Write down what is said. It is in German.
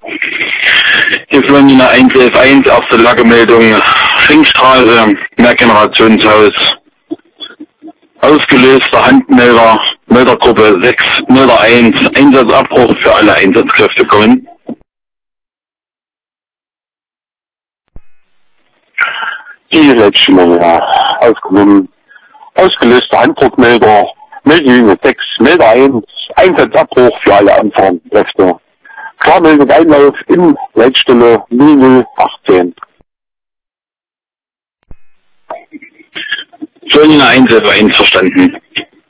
Hier Florina 111.1, erste Lagemeldung, Finkstraße, Mehrgenerationshaus. Ausgelöster Handmelder, Meldergruppe 6, Melder 1, Einsatzabbruch für alle Einsatzkräfte kommen. Die Leitstellung, ja, ausgenommen. Ausgelöster Handdruckmelder, Meldelinie 6, Melder 1, Einsatzabbruch für alle Anfahrenkräfte. Klarmeldung Einlauf in Leitstelle 0018. Florina 111.1 verstanden.